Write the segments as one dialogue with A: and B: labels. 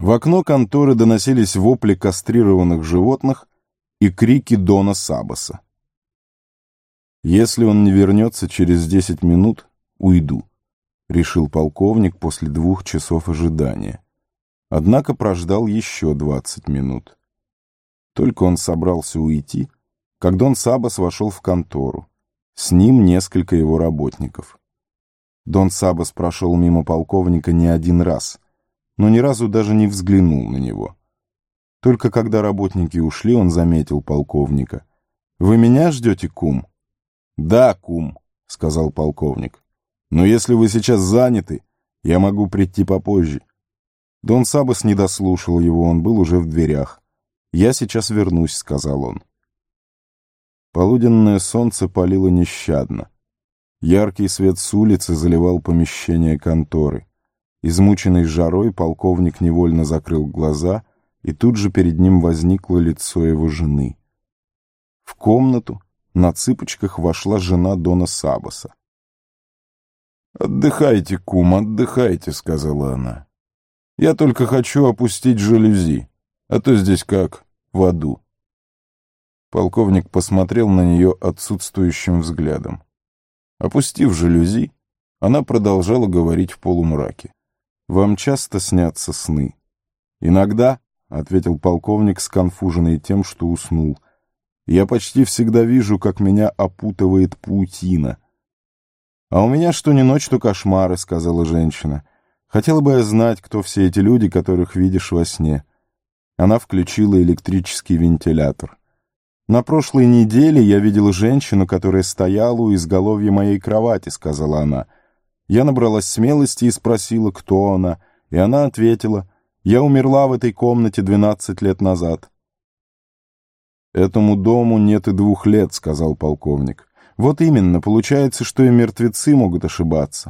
A: В окно конторы доносились вопли кастрированных животных и крики Дона Сабаса. «Если он не вернется через 10 минут, уйду», — решил полковник после 2 часов ожидания. Однако прождал еще 20 минут. Только он собрался уйти, как Дон Сабас вошел в контору. С ним несколько его работников. Дон Сабас прошел мимо полковника не один раз, но ни разу даже не взглянул на него. Только когда работники ушли, он заметил полковника. «Вы меня ждете, кум?» «Да, кум», — сказал полковник. «Но если вы сейчас заняты, я могу прийти попозже». Дон Сабас не дослушал его, он был уже в дверях. «Я сейчас вернусь», — сказал он. Полуденное солнце палило нещадно. Яркий свет с улицы заливал помещение конторы. Измученный жарой, полковник невольно закрыл глаза, и тут же перед ним возникло лицо его жены. В комнату на цыпочках вошла жена Дона Сабаса. «Отдыхайте, кум, отдыхайте», — сказала она. «Я только хочу опустить жалюзи, а то здесь как в аду». Полковник посмотрел на нее отсутствующим взглядом. Опустив жалюзи, она продолжала говорить в полумраке. «Вам часто снятся сны?» «Иногда», — ответил полковник, сконфуженный тем, что уснул. «Я почти всегда вижу, как меня опутывает паутина». «А у меня что ни ночь, то кошмары», — сказала женщина. «Хотела бы я знать, кто все эти люди, которых видишь во сне». Она включила электрический вентилятор. «На прошлой неделе я видела женщину, которая стояла у изголовья моей кровати», — сказала она. Я набралась смелости и спросила, кто она, и она ответила: «Я умерла в этой комнате 12 лет назад». «Этому дому нет и 2 лет», — сказал полковник. «Вот именно, получается, что и мертвецы могут ошибаться».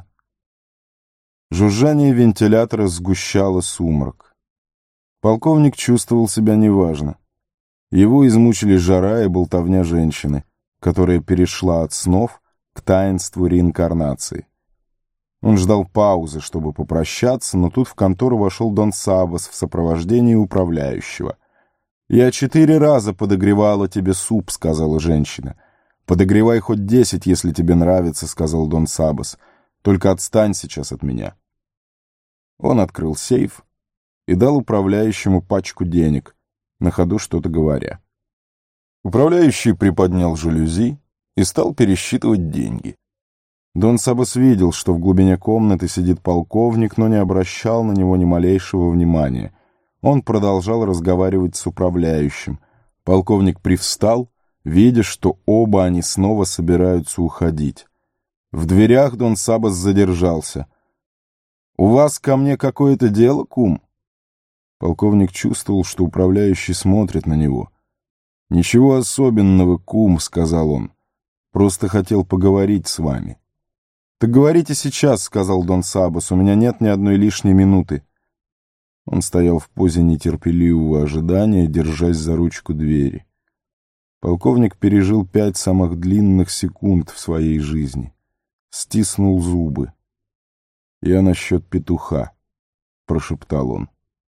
A: Жужжание вентилятора сгущало сумрак. Полковник чувствовал себя неважно. Его измучили жара и болтовня женщины, которая перешла от снов к таинству реинкарнации. Он ждал паузы, чтобы попрощаться, но тут в контору вошел Дон Сабас в сопровождении управляющего. «Я 4 раза подогревала тебе суп», — сказала женщина. «Подогревай хоть 10, если тебе нравится», — сказал Дон Сабас. «Только отстань сейчас от меня». Он открыл сейф и дал управляющему пачку денег, на ходу что-то говоря. Управляющий приподнял жалюзи и стал пересчитывать деньги. Дон Сабас видел, что в глубине комнаты сидит полковник, но не обращал на него ни малейшего внимания. Он продолжал разговаривать с управляющим. Полковник привстал, видя, что оба они снова собираются уходить. В дверях Дон Сабас задержался. «У вас ко мне какое-то дело, кум?» Полковник чувствовал, что управляющий смотрит на него. «Ничего особенного, кум», — сказал он. «Просто хотел поговорить с вами». «Так говорите сейчас», — сказал Дон Сабас, — «у меня нет ни одной лишней минуты». Он стоял в позе нетерпеливого ожидания, держась за ручку двери. Полковник пережил 5 самых длинных секунд в своей жизни. Стиснул зубы. «Я насчет петуха», — прошептал он.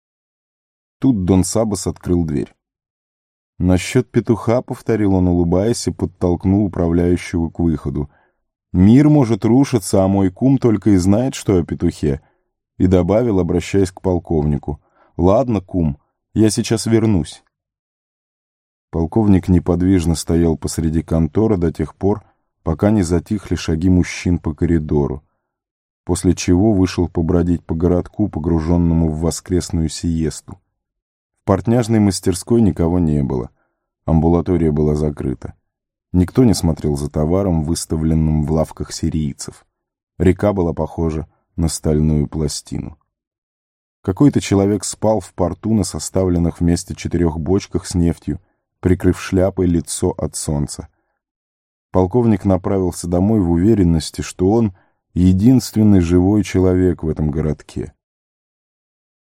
A: Тут Дон Сабас открыл дверь. «Насчет петуха», — повторил он, улыбаясь, и подтолкнул управляющего к выходу. «Мир может рушиться, а мой кум только и знает, что о петухе». И добавил, обращаясь к полковнику: «Ладно, кум, я сейчас вернусь». Полковник неподвижно стоял посреди конторы до тех пор, пока не затихли шаги мужчин по коридору, после чего вышел побродить по городку, погруженному в воскресную сиесту. В портняжной мастерской никого не было. Амбулатория была закрыта. Никто не смотрел за товаром, выставленным в лавках сирийцев. Река была похожа на стальную пластину. Какой-то человек спал в порту на составленных вместе 4 бочках с нефтью, прикрыв шляпой лицо от солнца. Полковник направился домой в уверенности, что он единственный живой человек в этом городке.